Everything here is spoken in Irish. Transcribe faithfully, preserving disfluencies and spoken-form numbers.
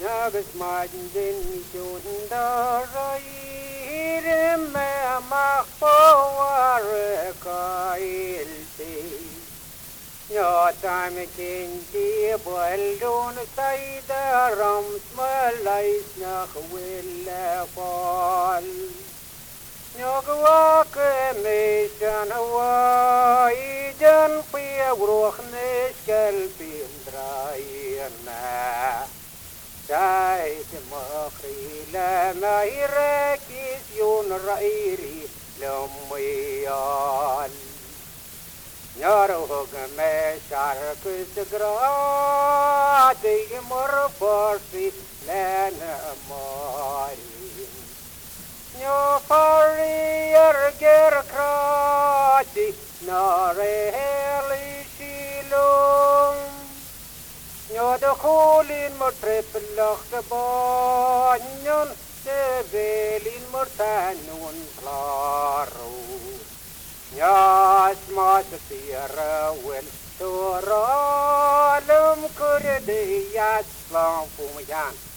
nagas majin shundarai me makpawar kailti Yo time kinti baldun saida rams malais nach wille fall Nyogwa ke meshan wa ijan pia bruch ne skelpin draina Tijd magri la mairekis yun rairi lumiyal Nyarog me sharkus grati mor porsi len mari Nyo farier ger krati nare heli silum Nyo de kolin mor treplach de banyon de velin mor tanun klaro Yas mas tira wel toralum kurde yas lang pumayan